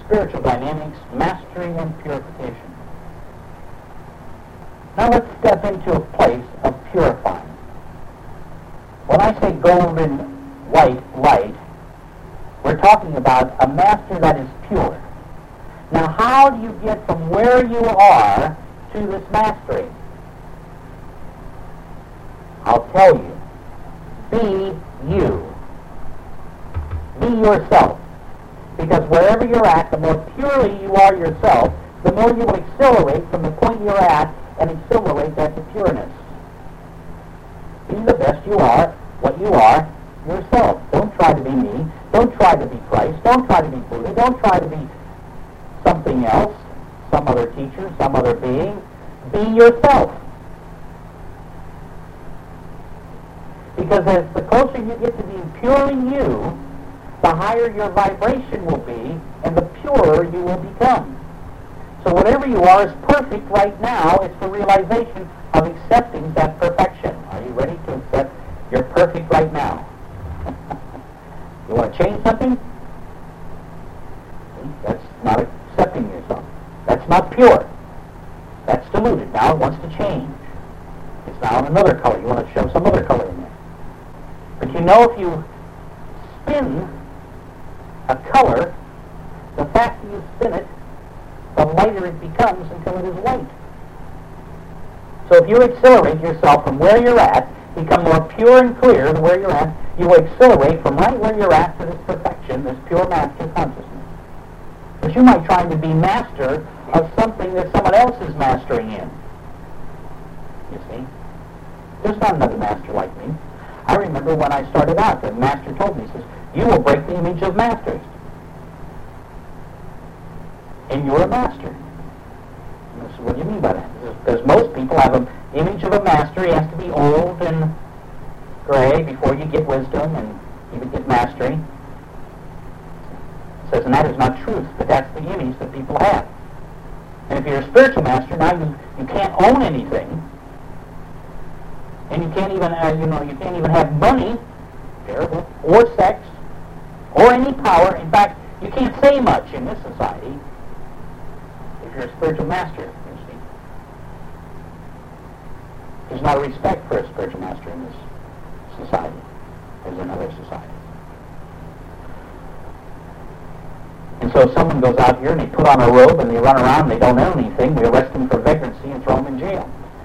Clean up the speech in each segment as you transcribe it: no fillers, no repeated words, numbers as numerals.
spiritual dynamics, mastery and purification. Now let's step into a place of purifying. When I say golden white light, we're talking about a master that is pure. Now how do you get from where you are to this mastery? I'll tell you. Be you. Be yourself. Because wherever you're at, the more purely you are yourself, the more you will accelerate from the point you're at and accelerate that to pureness. Be the best you are, what you are, yourself. Don't try to be me. Don't try to be Christ. Don't try to be Buddha. Don't try to be something else, some other teacher, some other being. Be yourself. Because as the closer you get to being purely you, the higher your vibration will be, and the purer you will become. So whatever you are is perfect right now. It's the realization of accepting that perfection. Are you ready to accept you're perfect right now? You want to change something? That's not accepting yourself. That's not pure. That's diluted. Now it wants to change. It's now in another color. You want to show some other color in there. But you know, if you spin a color, the faster you spin it, the lighter it becomes until it is white. So if you accelerate yourself from where you're at, become more pure and clear than where you're at, you will accelerate from right where you're at to this perfection, this pure master consciousness. But you might try to be master of something that someone else is mastering in. You see? There's not another master like me. I remember when I started out, the master told me, he says, you will break the image of masters. And you're a master. And I said, what do you mean by that? Because most people have an image of a master. He has to be old and gray before you get wisdom and you would get mastery. It says, and that is not truth, but that's the image that people have. And if you're a spiritual master, now you can't own anything. And you can't even, you can't even have money, terrible, or sex, or any power. In fact, you can't say much in this society if you're a spiritual master, you see. There's not a respect for a spiritual master in this society as in other societies. And so if someone goes out here and they put on a robe and they run around and they don't own anything, we arrest them for vagrancy and throw them in jail.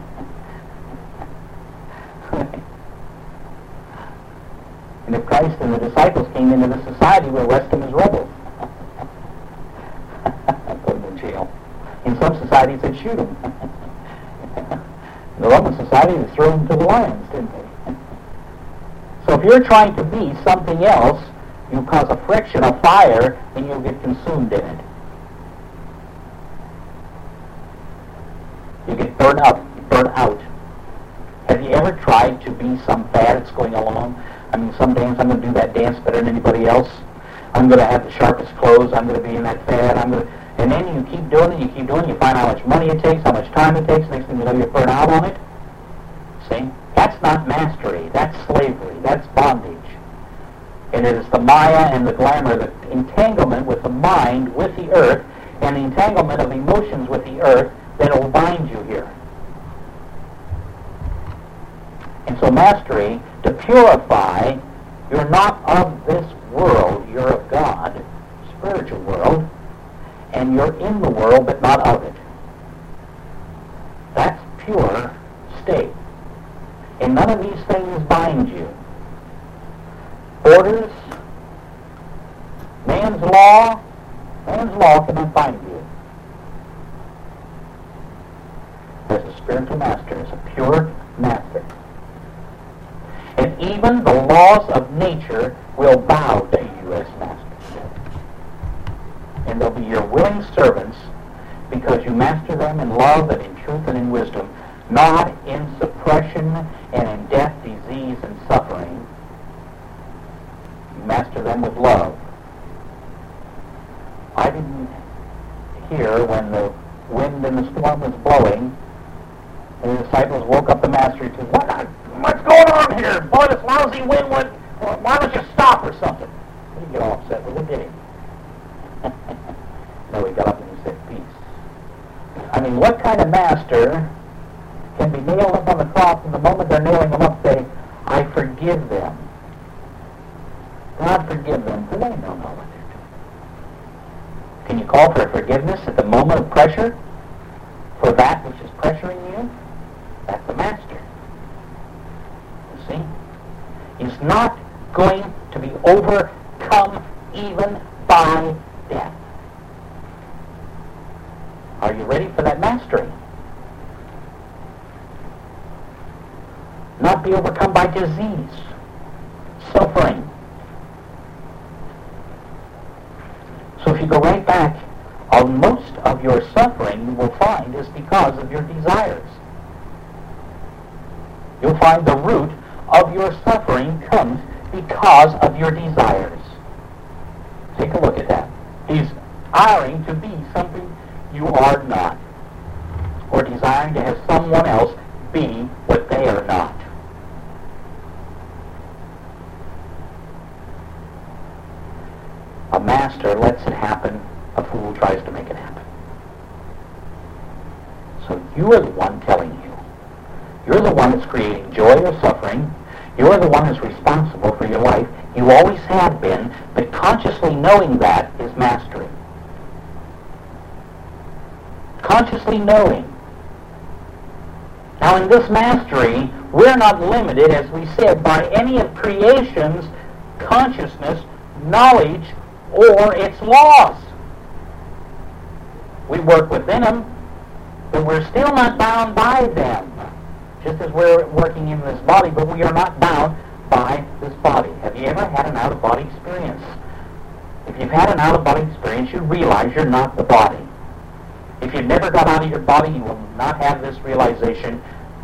And if Christ and the disciples came into the society, we arrest them as rebels. Put them in jail. In some societies, they'd shoot them. In the Roman society, they threw them to the lions, didn't they? So if you're trying to be something else, you cause a friction, a fire, and you'll get consumed in it. You get burned up, burnt out. Have you ever tried to be some fad that's going along? I mean, some dance, I'm going to do that dance better than anybody else. I'm going to have the sharpest clothes. I'm going to be in that fad. And then you keep doing it, you find how much money it takes, how much time it takes. Next thing you know, you're burnt out on it. See? That's not mastery. That's slavery. That's bondage. And it is the Maya and the glamour, the entanglement with the mind, with the earth, and the entanglement of emotions with the earth that will bind you here. And so mastery, to purify, you're not of this world, you're of God, spiritual world, and you're in the world but not of it. That's pure state. And none of these things bind you. Orders, man's law cannot bind you. As a spiritual master, as a pure master. And even the laws of nature will bow to you as master. And they'll be your willing servants because you master them in love and in truth and in wisdom, not in suppression and in death, disease, and suffering. You master them with love. I didn't hear when the wind and the storm was blowing, and the disciples woke up the master and said, what's going on here? Boy, this lousy wind, why don't you stop or something? He didn't get all upset with it, did he? mean, what kind of master can be nailed up on the cross, and the moment they're nailing them up, say, I forgive them. God forgive them, for they don't know what they're doing. Can you call for forgiveness at the moment of pressure for that which is pressuring you? That's the master. You see? He's not going to be overcome even by death. Are you ready for that mastery? Not be overcome by disease, suffering. So if you go right back, on most of your suffering you will find is because of your desires. You'll find the root of your suffering comes because of your desires. Take a look at that. Desiring to be something you are not, or desiring to have someone else be what they are not. A master lets it happen, a fool tries to make it happen. So you are the one telling you. You're the one that's creating joy or suffering. You're the one who's responsible for your life. You always have been, but consciously knowing that is mastery. Consciously knowing. Now in this mastery, we're not limited, as we said, by any of creation's consciousness, knowledge, or its laws. We work within them, but we're still not bound by them. Just as we're working in this body, but we are not bound by this body. Have you ever had an out-of-body experience? If you've had an out-of-body experience, you realize you're not the body. If you've never got out of your body, you will not have this realization.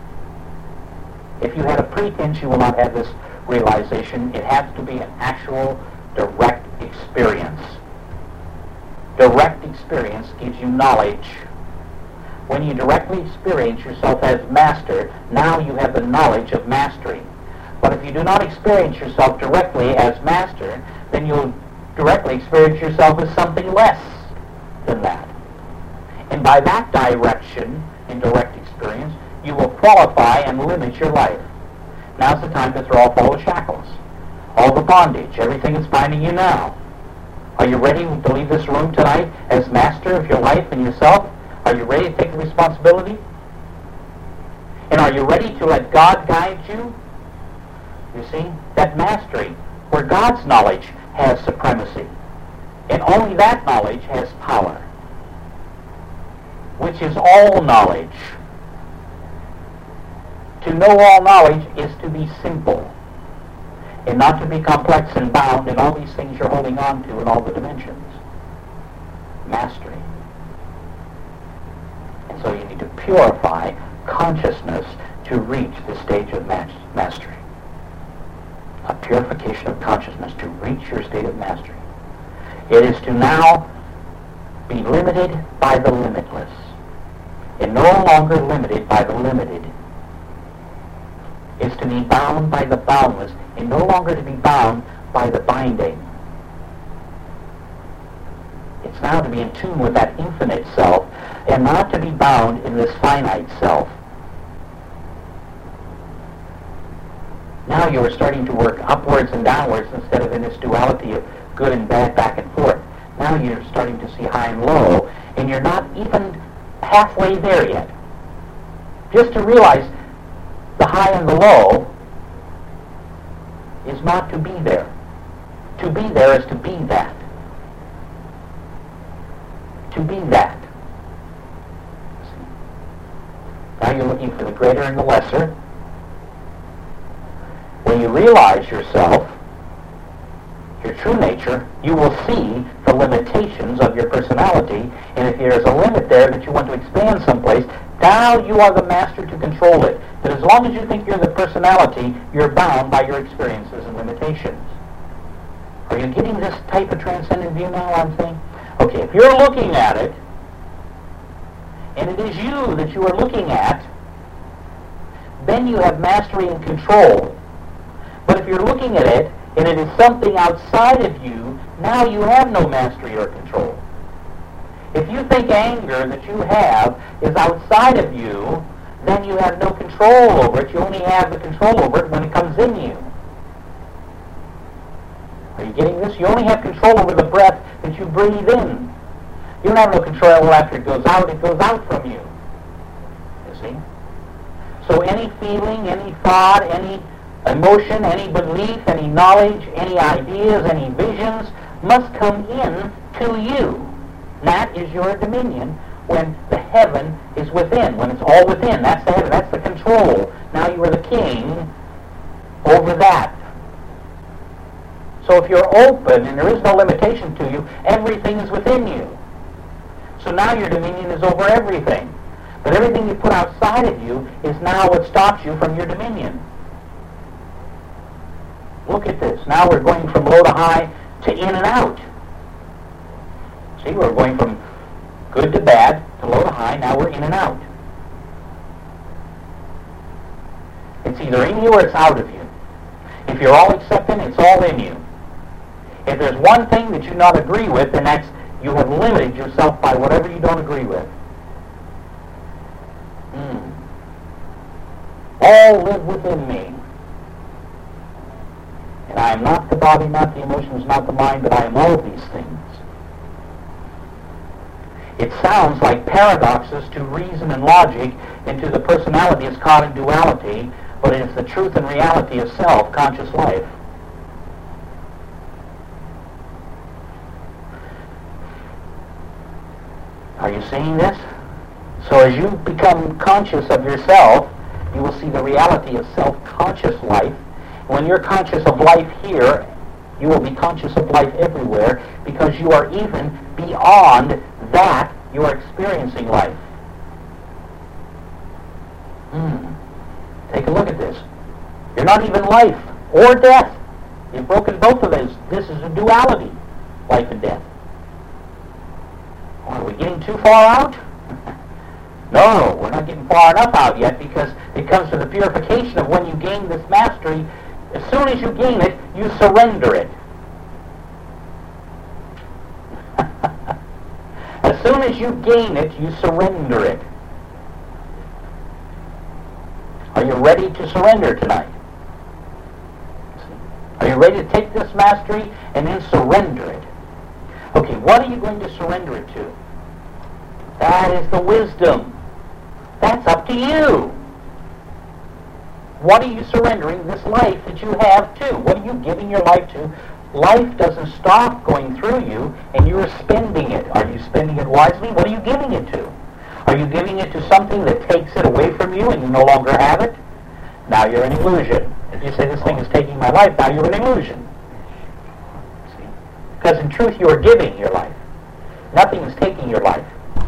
If you had a pretense, you will not have this realization. It has to be an actual direct experience. Direct experience gives you knowledge. When you directly experience yourself as master, now you have the knowledge of mastery. But if you do not experience yourself directly as master, then you'll directly experience yourself as something less than that. And by that direction, in direct experience, you will qualify and limit your life. Now's the time to throw off all the shackles, all the bondage, everything that's binding you now. Are you ready to leave this room tonight as master of your life and yourself? Are you ready to take the responsibility? And are you ready to let God guide you? You see, that mastery, where God's knowledge has supremacy, and only that knowledge has power, which is all knowledge. To know all knowledge is to be simple, and not to be complex and bound in all these things you're holding on to in all the dimensions. Mastery. And so you need to purify consciousness to reach the stage of mastery. A purification of consciousness to reach your state of mastery. It is to now be limited by the limitless, and no longer limited by the limited. It's to be bound by the boundless, and no longer to be bound by the binding. It's now to be in tune with that infinite self, and not to be bound in this finite self. Now you are starting to work upwards and downwards instead of in this duality of good and bad back and forth. Now you're starting to see high and low, and you're not even halfway there yet. Just to realize the high and the low is not to be there. To be there is to be that. To be that. Now you're looking for the greater and the lesser. When you realize yourself, your true nature, you will see the limitations of your personality, and if there's a limit there that you want to expand someplace, now you are the master to control it. But as long as you think you're the personality, you're bound by your experiences and limitations. Are you getting this type of transcendent view now, I'm saying? Okay, if you're looking at it, and it is you that you are looking at, then you have mastery and control. But if you're looking at it, and it is something outside of you, now you have no mastery or control. If you think anger that you have is outside of you, then you have no control over it. You only have the control over it when it comes in you. Are you getting this? You only have control over the breath that you breathe in. You don't have no control after it goes out from you. You see? So any feeling, any thought, any emotion, any belief, any knowledge, any ideas, any visions must come in to you. That is your dominion when the heaven is within, when it's all within. That's the heaven, that's the control. Now you are the king over that. So if you're open and there is no limitation to you, everything is within you. So now your dominion is over everything. But everything you put outside of you is now what stops you from your dominion. Look at this. Now we're going from low to high to in and out. See, we're going from good to bad to low to high. Now we're in and out. It's either in you or it's out of you. If you're all accepting, it's all in you. If there's one thing that you not agree with, then that's you have limited yourself by whatever you don't agree with. All live within me. And I am not the body, not the emotions, not the mind, but I am all of these things. It sounds like paradoxes to reason and logic and to the personality is caught in duality, but it is the truth and reality of self, conscious life. Are you seeing this? So as you become conscious of yourself, you will see the reality of self-conscious life. When you're conscious of life here, you will be conscious of life everywhere because you are even beyond that you are experiencing life. Take a look at this. You're not even life or death. You've broken both of those. This is a duality, life and death. Are we getting too far out? No, we're not getting far enough out yet because it comes to the purification of when you gain this mastery. As soon as you gain it, you surrender it. As soon as you gain it, you surrender it. Are you ready to surrender tonight? Are you ready to take this mastery and then surrender it? Okay, what are you going to surrender it to? That is the wisdom. That's up to you. What are you surrendering this life that you have to? What are you giving your life to? Life doesn't stop going through you, and you're spending it. Are you spending it wisely? What are you giving it to? Are you giving it to something that takes it away from you and you no longer have it? Now you're an illusion. If you say this thing is taking my life, now you're an illusion. See? Because in truth you are giving your life. Nothing is taking your life.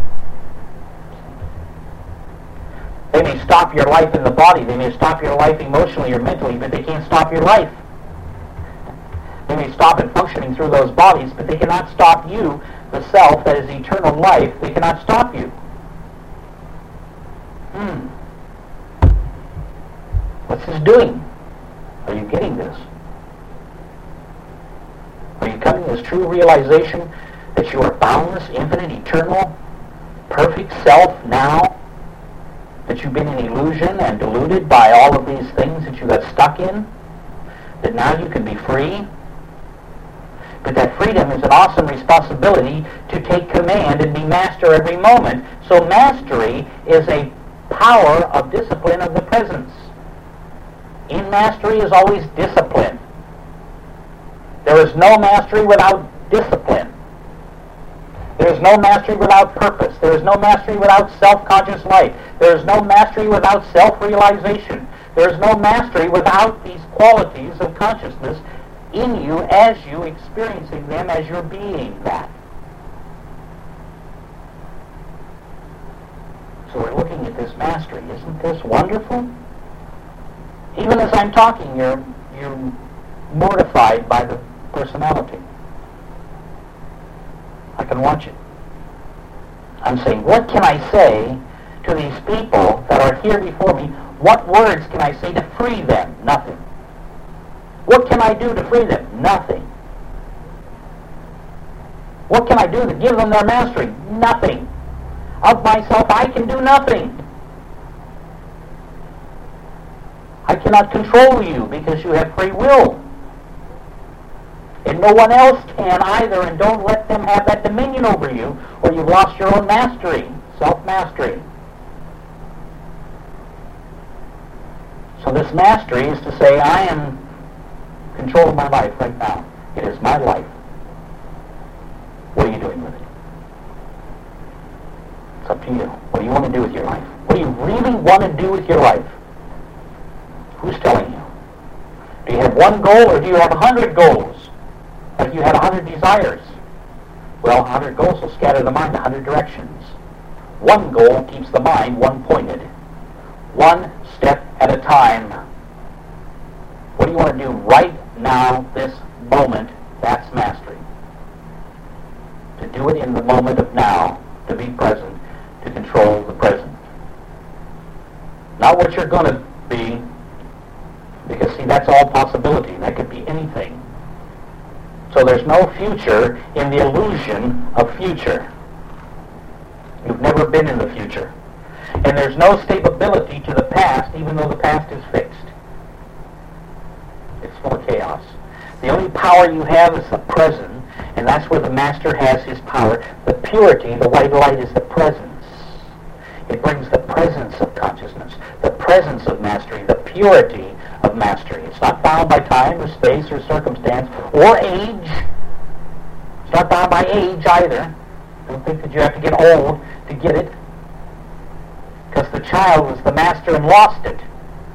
They may stop your life in the body. They may stop your life emotionally or mentally, but they can't stop your life. They may stop it functioning through those bodies, but they cannot stop you, the self that is eternal life. They cannot stop you. What's this doing? Are you getting this? Are you coming to this true realization that you are boundless, infinite, eternal, perfect self now? That you've been in illusion and deluded by all of these things that you got stuck in? That now you can be free? But that freedom is an awesome responsibility to take command and be master every moment. So mastery is a power of discipline of the presence. In mastery is always discipline. There is no mastery without discipline. There is no mastery without purpose. There is no mastery without self-conscious life. There is no mastery without self-realization. There is no mastery without these qualities of consciousness in you as you experiencing them as you're being that. So we're looking at this mastery. Isn't this wonderful? Even as I'm talking, you're mortified by the personality. I can watch it. I'm saying, what can I say to these people that are here before me? What words can I say to free them? Nothing. What can I do to free them? Nothing. What can I do to give them their mastery? Nothing. Of myself, I can do nothing. I cannot control you because you have free will. And no one else can either, and don't let them have that dominion over you, or you've lost your own mastery, self-mastery. So this mastery is to say, I am in control of my life right now. It is my life. What are you doing with it? It's up to you. What do you want to do with your life? What do you really want to do with your life? Who's telling you? Do you have one goal, or do you have 100 goals? Like you had 100 desires. Well, 100 goals will scatter the mind 100 directions. One goal keeps the mind one-pointed. One step at a time. What do you want to do right now, this moment? That's mastery. To do it in the moment of now. To be present. To control the present. Not what you're going to be. Because, see, that's all possibility. That could be anything. So there's no future in the illusion of future. You've never been in the future. And there's no stability to the past, even though the past is fixed. It's full of chaos. The only power you have is the present, and that's where the Master has his power. The purity, the white light, is the presence. It brings the presence of consciousness, the presence of mastery, the purity of mastery. It's not bound by time or space or circumstance or age. It's not bound by age either. Don't think that you have to get old to get it. Because the child was the master and lost it.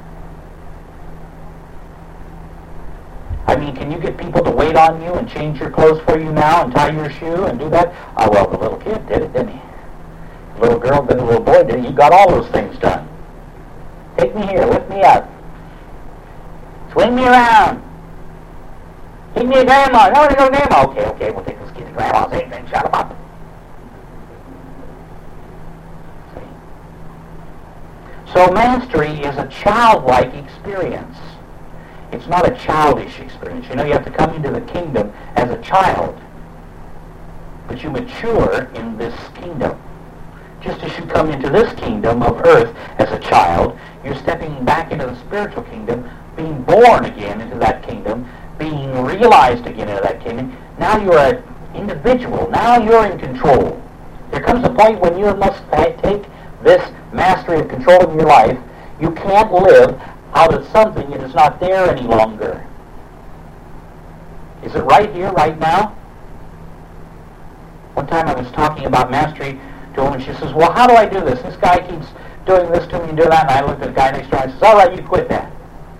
I mean, can you get people to wait on you and change your clothes for you now and tie your shoe and do that? Oh, well, the little kid did it, didn't he? The little girl did it, the little boy did it. You got all those things done. Take me here, lift me up. Swing me around. Take me to Grandma. I want to go to Grandma. Okay, we'll take this kid to Grandma's. Anything, shut him up. So mastery is a childlike experience. It's not a childish experience. You know, you have to come into the kingdom as a child. But you mature in this kingdom. Just as you come into this kingdom of earth as a child, you're stepping back into the spiritual kingdom, being born again into that kingdom, being realized again into that kingdom. Now you're an individual. Now you're in control. There comes a point when you must take this mastery of controlling your life. You can't live out of something that is not there any longer. Is it right here, right now? One time I was talking about mastery to a woman. She says, well, how do I do this? This guy keeps doing this to me and doing that. And I looked at the guy next to her and I says, all right, you quit that.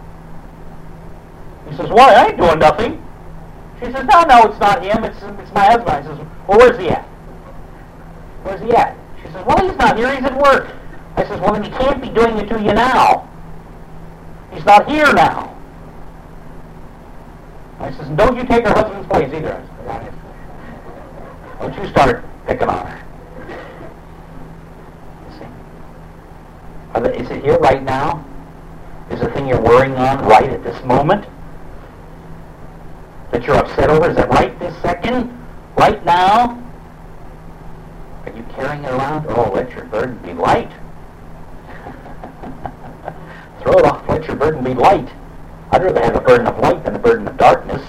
He says, why? I ain't doing nothing. She says, no, it's not him. It's my husband. I says, well, where's he at? Where's he at? She says, well, he's not here. He's at work. I says, well, then he can't be doing it to you now. He's not here now. I says, don't you take her husband's place either. I said, don't you start picking on her. You see? Is it here right now? Is the thing you're worrying on right at this moment? That you're upset over? Is that right this second? Right now? Are you carrying it around? Oh, let your burden be light. Throw it off. Let your burden be light. I'd rather have a burden of light than a burden of darkness.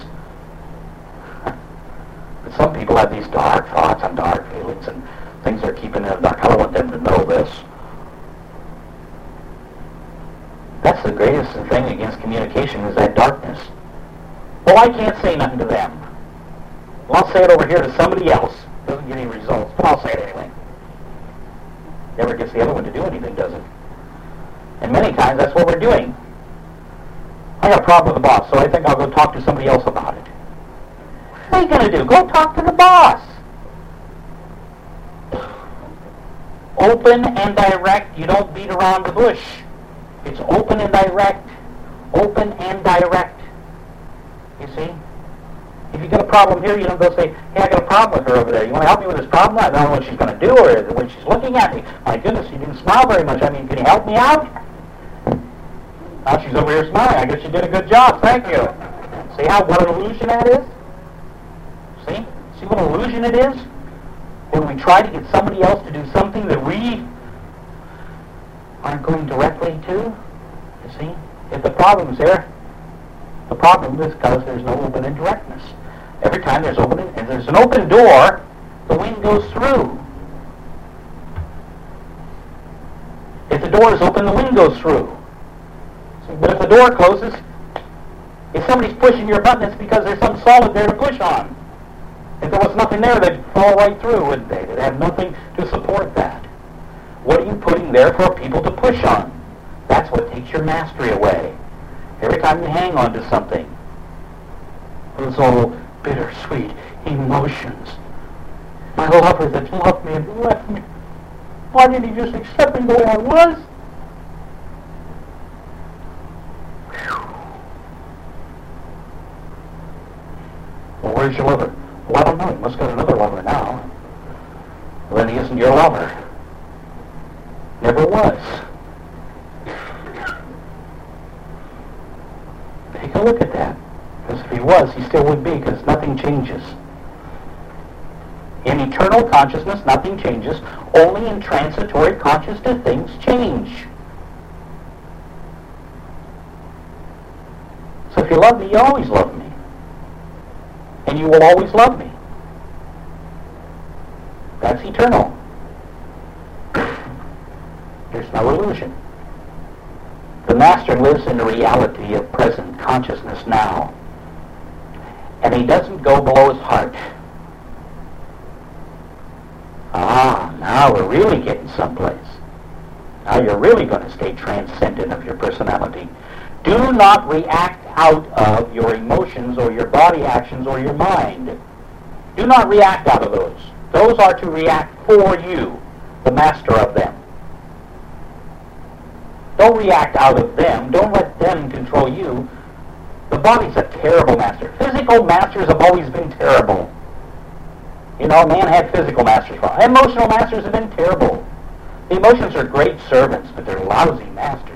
But some people have these dark thoughts and dark feelings and things they're keeping in the dark. I don't want them to know this. That's the greatest thing against communication is that darkness. Well, I can't say nothing to them. Well, I'll say it over here to somebody else. Doesn't get any results, but I'll say it anyway. Never gets the other one to do anything, does it? And many times that's what we're doing. I got a problem with the boss, so I think I'll go talk to somebody else about it. What are you going to do? Go talk to the boss. Open and direct. You don't beat around the bush. It's open and direct. Open and direct. You see? If you got a problem here, you don't go say, hey, I got a problem with her over there. You want to help me with this problem? I don't know what she's going to do or when she's looking at me. My goodness, you didn't smile very much. I mean, can you help me out? Now she's over here smiling. I guess you did a good job. Thank you. See what an illusion that is? See? See what an illusion it is? When we try to get somebody else to do something that we aren't going directly to, you see? If the problem's there, the problem is because there's no open and directness. Every time there's opening, and there's an open door, the wind goes through. If the door is open, the wind goes through. See, but if the door closes, if somebody's pushing your button, it's because there's something solid there to push on. If there was nothing there, they'd fall right through, wouldn't they? They'd have nothing to support that. What are you putting there for people to push on? That's what takes your mastery away. Every time you hang on to something, those old bittersweet emotions. My lover that loved me and left me. Why didn't he just accept me the way I was? Well, where's your lover? Well, I don't know. He must have got another lover now. Well, then he isn't your lover. Never was. Take a look at that. Because if he was, he still would be, because nothing changes. In eternal consciousness, nothing changes. Only in transitory consciousness, things change. So if you love me, you always love me. And you will always love me. That's eternal. There's no illusion. The Master lives in the reality of present consciousness now. And he doesn't go below his heart. Now we're really getting someplace. Now you're really going to stay transcendent of your personality. Do not react out of your emotions or your body actions or your mind. Do not react out of those. Those are to react for you, the master of them. Don't react out of them. Don't let them control you. The body's a terrible master. Physical masters have always been terrible. You know, man had physical masters. Emotional masters have been terrible. The emotions are great servants, but they're lousy masters.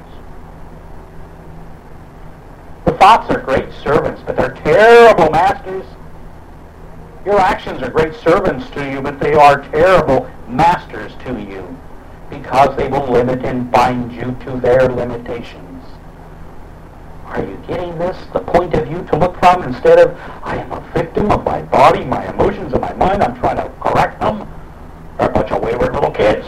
The thoughts are great servants, but they're terrible masters. Your actions are great servants to you, but they are terrible masters to you, because they will limit and bind you to their limitations. Are you getting this? The point of view to look from, instead of, I am a victim of my body, my emotions, and my mind, I'm trying to correct them. They're a bunch of wayward little kids.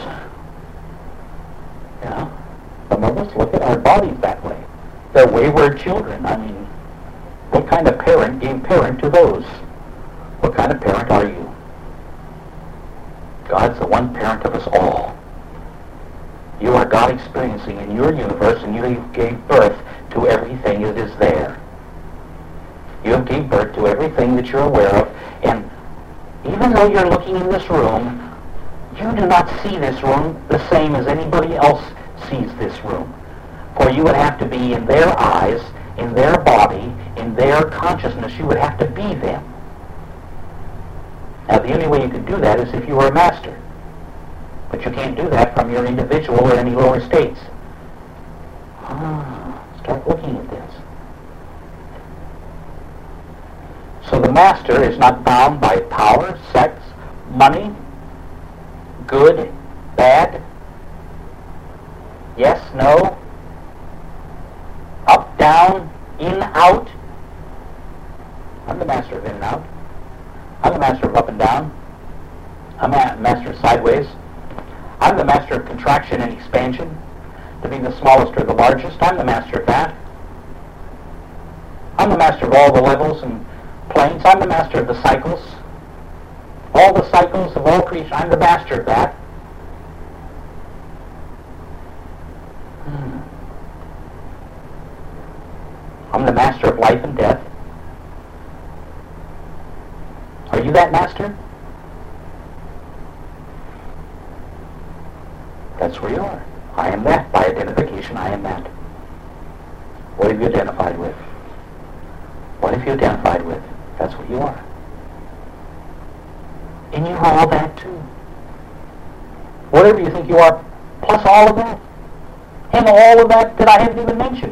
You know? Some of us look at our bodies that way. They're wayward children. I mean, what kind of parent gave parent to those? What kind of parent are you? God's the one parent of us all. You are God experiencing in your universe, and you gave birth to everything that is there. You have gave birth to everything that you're aware of, and even though you're looking in this room, you do not see this room the same as anybody else sees this room. For you would have to be in their eyes, in their body, in their consciousness. You would have to be them. Now, the only way you could do that is if you were a master. But you can't do that from your individual or any lower states. Start looking at this. So the master is not bound by power, sex, money, good, bad, yes, no, up, down, in, out. I'm the master of in and out. I'm the master of up and down. I'm the master of sideways. I'm the master of contraction and expansion, to be the smallest or the largest. I'm the master of that. I'm the master of all the levels and planes. I'm the master of the cycles. All the cycles of all creation. I'm the master of that. I'm the master of life and death. Are you that master? That's where you are. I am that. By identification, I am that. What have you identified with? What have you identified with? That's what you are. And you are all that too. Whatever you think you are, plus all of that. And all of that I haven't even mentioned.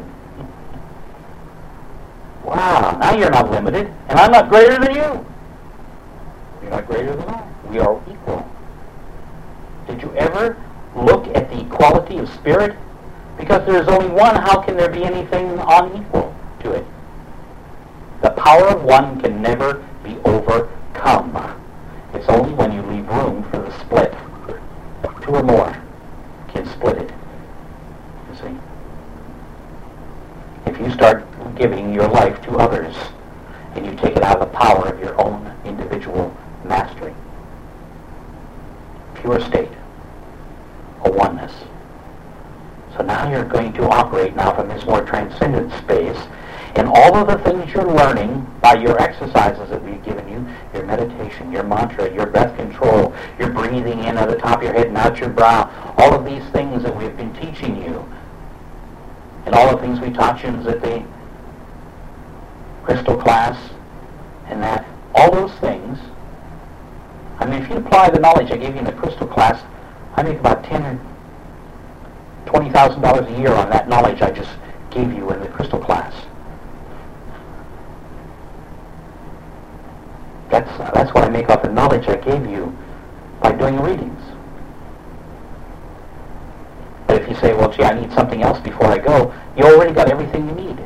Wow, now you're not limited, and I'm not greater than you. not greater than I. We are equal. Did you ever look at the equality of spirit? Because there is only one, how can there be anything unequal to it? The power of one can never be overcome. It's only when you leave room for the split. Two or more can split it. You see? If you start giving your life to others, and you take it out of the power of your own individual mastery, pure state, a oneness. So now you're going to operate now from this more transcendent space, and all of the things you're learning by your exercises that we've given you, your meditation, your mantra, your breath control, your breathing in at the top of your head and out your brow, all of these things that we've been teaching you, and all the things we taught you at the crystal class, and that, all those things, I mean, if you apply the knowledge I gave you in the crystal class, I make about $10,000 or $20,000 a year on that knowledge I just gave you in the crystal class. That's what I make off the knowledge I gave you by doing readings. But if you say, well, gee, I need something else before I go, you already got everything you need.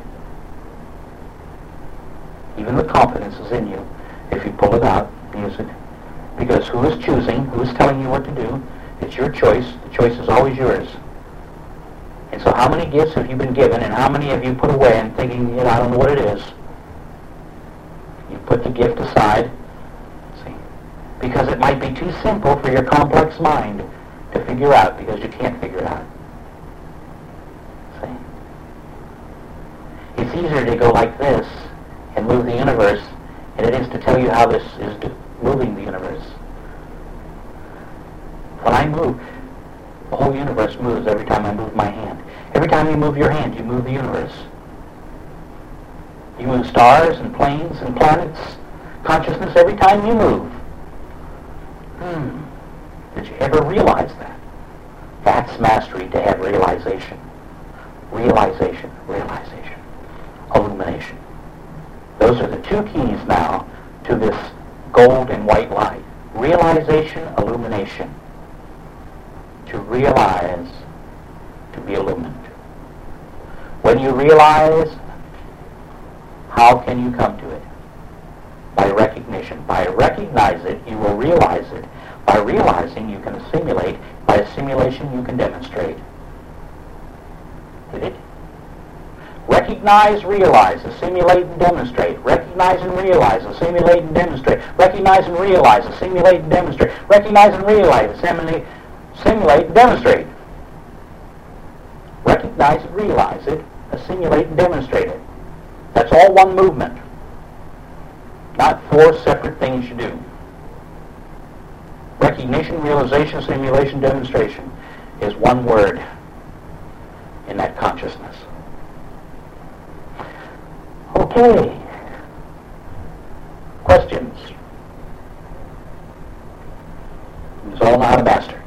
Even the confidence is in you. If you pull it out, use it. Because who is choosing, who is telling you what to do? It's your choice. The choice is always yours. And so how many gifts have you been given, and how many have you put away and thinking, I don't know what it is? You put the gift aside, see, because it might be too simple for your complex mind to figure out, because you can't figure it out. See? It's easier to go like this and move the universe than it is to tell you how this is moving the universe. When I move, the whole universe moves every time I move my hand. Every time you move your hand, you move the universe. You move stars and planes and planets, consciousness every time you move. Did you ever realize that? That's mastery, to have realization. Realization, realization. Illumination. Those are the two keys now to this gold and white light. Realization, illumination. To realize, to be illumined. When you realize, how can you come to it? By recognition. By recognize it, you will realize it. By realizing, you can assimilate. By assimilation, you can demonstrate. Did it? Recognize, realize, assimilate, and demonstrate. Recognize and realize, assimilate and demonstrate. Recognize and realize, assimilate and demonstrate. Recognize and realize, assimilate and demonstrate. Recognize it, realize it, assimilate and demonstrate it. That's all one movement. Not four separate things you do. Recognition, realization, assimilation, demonstration is one word in that consciousness. Okay. Questions? It's all now to master.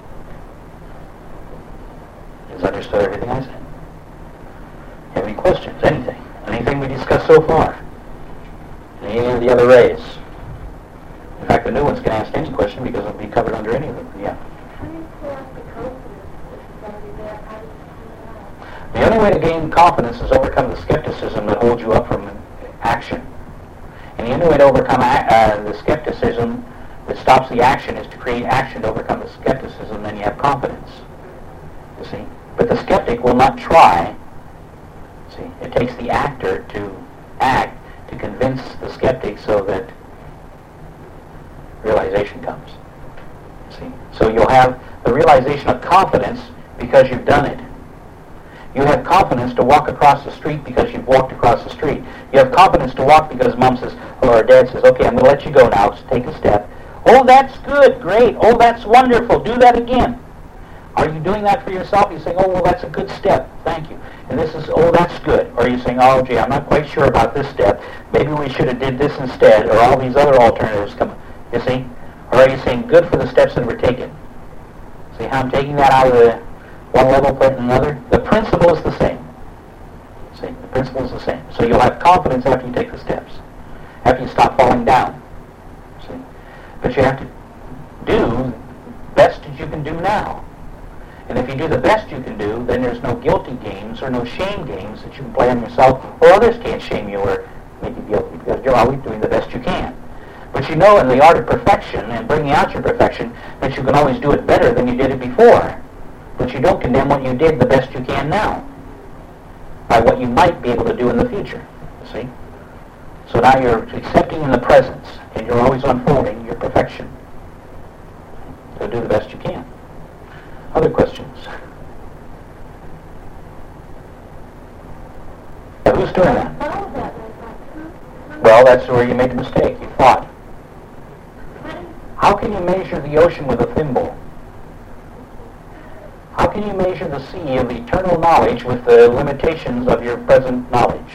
Has understood everything I said? Have any questions? Anything? Anything we discussed so far? Any of the other rays? In fact, the new ones can ask any question because it'll be covered under any of them. Yeah. The only way to gain confidence is overcome the skepticism that holds you up from action. And the only way to overcome the skepticism that stops the action is to create action to overcome the skepticism, then you have confidence. You see? But the skeptic will not try. See? It takes the actor to act to convince the skeptic so that realization comes. See? So you'll have the realization of confidence because you've done it. You have confidence to walk across the street because you've walked across the street. You have confidence to walk because Mom says, or Dad says, okay, I'm going to let you go now. Just take a step. Oh, that's good. Great. Oh, that's wonderful. Do that again. Are you doing that for yourself? You're saying, oh, well, that's a good step. Thank you. And this is, oh, that's good. Or are you saying, oh, gee, I'm not quite sure about this step. Maybe we should have did this instead, or all these other alternatives come. You see? Or are you saying, good for the steps that were taken? See how I'm taking that out of the one level, put in another? The principle is the same. See? The principle is the same. So you'll have confidence after you take the steps. After you stop falling down. See? But you have to do best that you can do now. And if you do the best you can do, then there's no guilty games or no shame games that you can play on yourself, or others can't shame you or make you guilty, because you're always doing the best you can. But you know in the art of perfection and bringing out your perfection that you can always do it better than you did it before. But you don't condemn what you did the best you can now by what you might be able to do in the future. See? So now you're accepting in the presence, and you're always unfolding your perfection. So do the best you can. Other questions? Yeah, who's doing that? Well, that's where you made the mistake. You thought. How can you measure the ocean with a thimble? How can you measure the sea of eternal knowledge with the limitations of your present knowledge?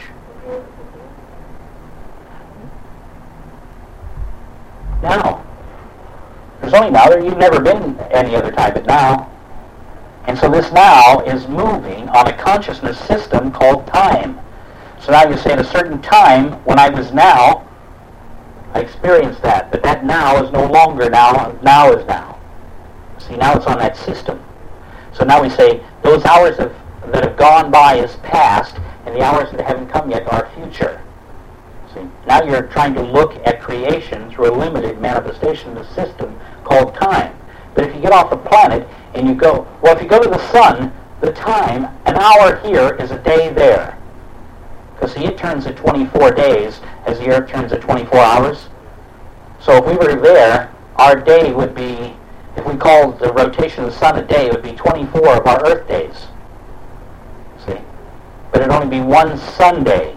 Now. There's only now. You've never been any other time but now. And so this now is moving on a consciousness system called time. So now you say at a certain time, when I was now, I experienced that. But that now is no longer now. Now is now. See, now it's on that system. So now we say those hours that have gone by is past, and the hours that haven't come yet are future. See, now you're trying to look at creation through a limited manifestation of the system called time. But if you get off the planet and you go, well, if you go to the sun, the time, an hour here is a day there. Because see, it turns at 24 days as the Earth turns at 24 hours. So if we were there, our day would be, if we called the rotation of the sun a day, it would be 24 of our Earth days. See? But it would only be one Sunday.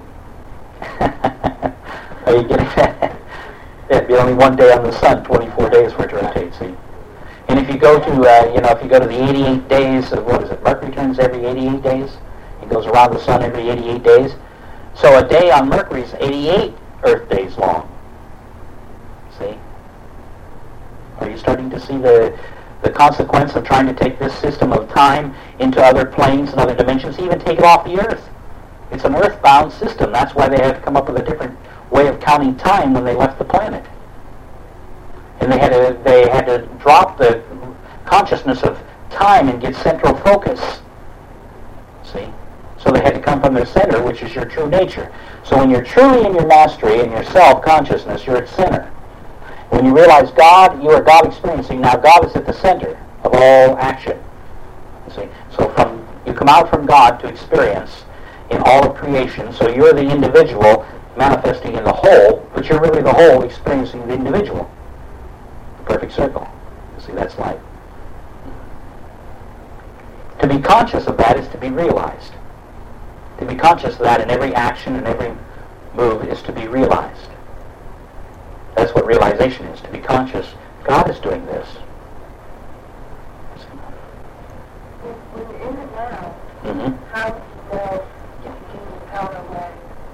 Are you getting that? It'd be only one day on the sun, 24 days for it to rotate, see? And if you go to, if you go to the 88 days of, what is it, Mercury turns every 88 days? It goes around the sun every 88 days. So a day on Mercury is 88 Earth days long. See? Are you starting to see the consequence of trying to take this system of time into other planes and other dimensions, even take it off the Earth? It's an Earth-bound system. That's why they had to come up with a different way of counting time when they left the planet. And they had to drop the consciousness of time and get central focus. See? So they had to come from their center, which is your true nature. So when you're truly in your mastery and your self-consciousness, you're at center. When you realize God, you are God experiencing. Now God is at the center of all action. See? So you come out from God to experience in all of creation. So you're the individual manifesting in the whole, but you're really the whole experiencing the individual. Perfect circle. See, that's life. To be conscious of that is to be realized. To be conscious of that in every action and every move is to be realized. That's what realization is, to be conscious. God is doing this. When you're in it now, how do you know if you give the power away?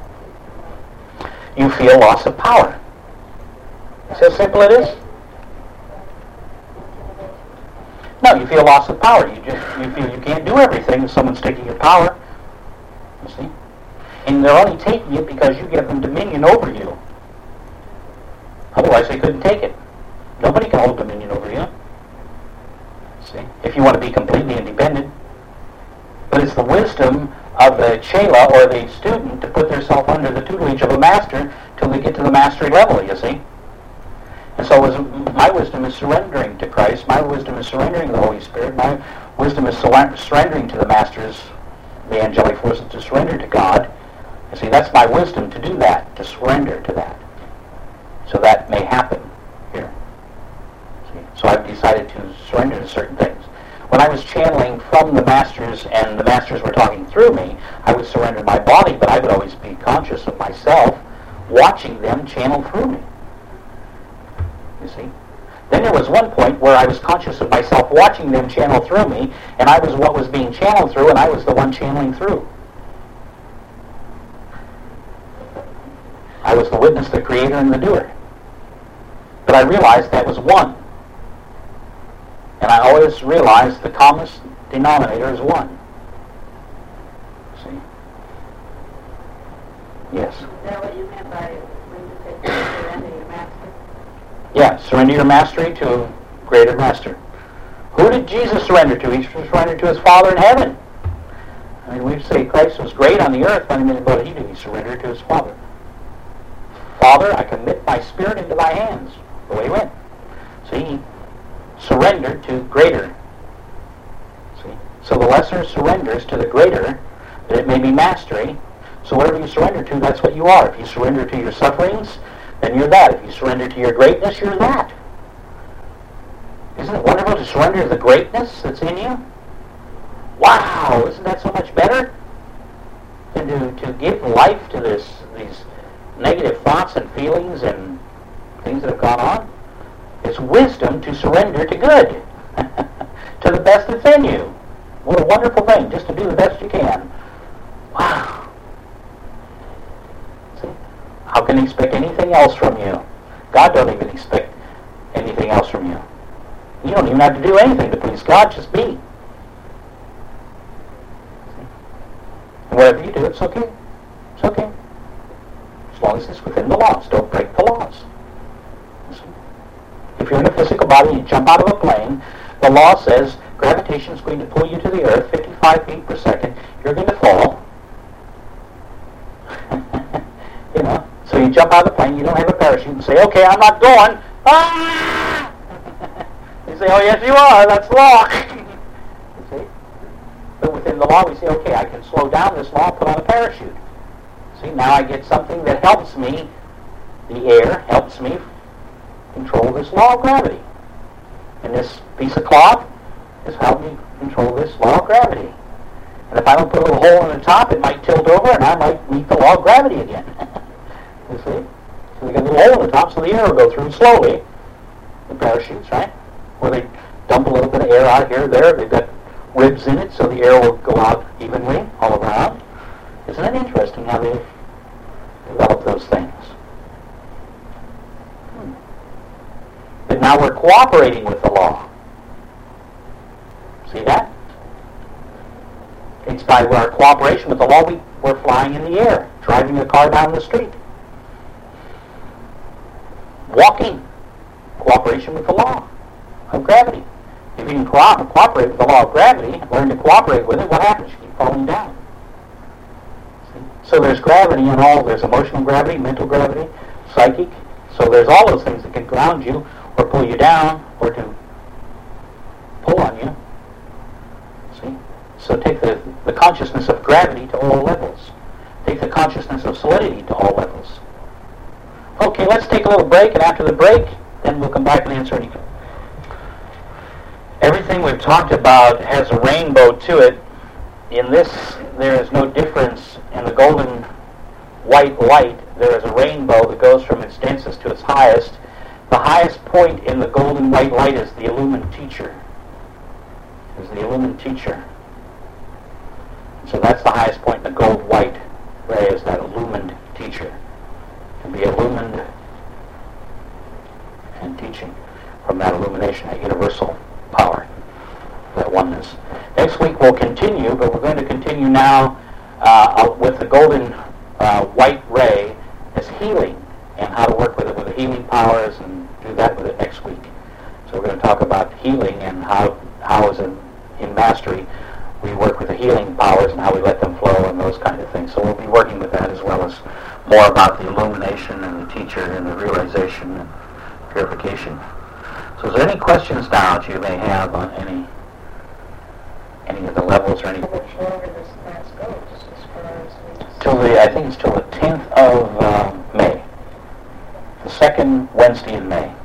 You feel loss of power. See how simple it is? No, you feel loss of power. You feel you can't do everything if someone's taking your power. You see? And they're only taking it because you give them dominion over you. Otherwise they couldn't take it. Nobody can hold dominion over you. See? If you want to be completely independent. But it's the wisdom of the chela or the student to put themselves under the tutelage of a master till they get to the mastery level, you see. And so my wisdom is surrendering to Christ. My wisdom is surrendering to the Holy Spirit. My wisdom is surrendering to the masters, the angelic forces, to surrender to God. You see, that's my wisdom to do that, to surrender to that. So that may happen here. See? So I've decided to surrender to certain things. When I was channeling from the masters and the masters were talking through me, I would surrender my body, but I would always be conscious of myself watching them channel through me. You see? Then there was one point where I was conscious of myself watching them channel through me, and I was what was being channeled through, and I was the one channeling through. I was the witness, the creator, and the doer. But I realized that was one. And I always realized the commonest denominator is one. See? Yes? Is that what you meant by when you said surrender your master? Yeah, surrender your mastery to a greater master. Who did Jesus surrender to? He surrendered to his Father in heaven. I mean, we say Christ was great on the earth, but what did he do? He surrendered to his Father. Father, I commit my spirit into thy hands. The way he went. So he surrendered to greater. See? So the lesser surrenders to the greater, that it may be mastery. So whatever you surrender to, that's what you are. If you surrender to your sufferings, then you're that. If you surrender to your greatness, you're that. Isn't it wonderful to surrender to the greatness that's in you? Wow, isn't that so much better? Than to give life to these negative thoughts and feelings and things that have gone on? It's wisdom to surrender to good, to the best that's in you. What a wonderful thing, just to do the best you can. Wow. See? How can he expect anything else from you? God don't even expect anything else from you. You don't even have to do anything to please God, just be. And whatever you do, it's okay. It's okay. As long as it's within the laws. Don't break the laws. If you're in a physical body and you jump out of a plane, the law says gravitation is going to pull you to the earth 55 feet per second. You're going to fall. You know, so you jump out of the plane, you don't have a parachute, and say, okay, I'm not going. Ah! You say, oh, yes, you are. That's law. You see? But within the law, we say, okay, I can slow down this law, put on a parachute. See, now I get something that helps me. The air helps me control this law of gravity. And this piece of cloth has helped me control this law of gravity. And if I don't put a little hole in the top, it might tilt over and I might meet the law of gravity again. You see? So we got a little hole in the top so the air will go through slowly. The parachutes, right? Where they dump a little bit of air out here or there. They've got ribs in it so the air will go out evenly all around. Isn't it interesting how they've developed those things? But now we're cooperating with the law. See that? It's by our cooperation with the law we're flying in the air, driving a car down the street. Walking. Cooperation with the law of gravity. If you can cooperate with the law of gravity, learn to cooperate with it, what happens? You keep falling down. See? So there's gravity in all. There's emotional gravity, mental gravity, psychic. So there's all those things that can ground you or pull you down or to pull on you. See? So take the consciousness of gravity to all levels. Take the consciousness of solidity to all levels. Okay, let's take a little break, and after the break, then we'll come back and answer any. Everything we've talked about has a rainbow to it. In this, there is no difference in the golden white light. There is a rainbow that goes from its densest to its highest. The highest point in the golden white light is the illumined teacher. Is the illumined teacher. So that's the highest point in the gold white ray, is that illumined teacher. To be illumined and teaching from that illumination, that universal power, that oneness. Next week we'll continue, but we're going to continue now with the golden white ray as healing and how to work with it with the healing powers and do that with it next week. So we're going to talk about healing and how as in mastery we work with the healing powers and how we let them flow and those kind of things. So we'll be working with that as well as more about the illumination and the teacher and the realization and purification. So is there any questions now that you may have on any of the levels or any? How much longer does the class go? Just as far as Till I think it's till the 10th of May. The second Wednesday in May.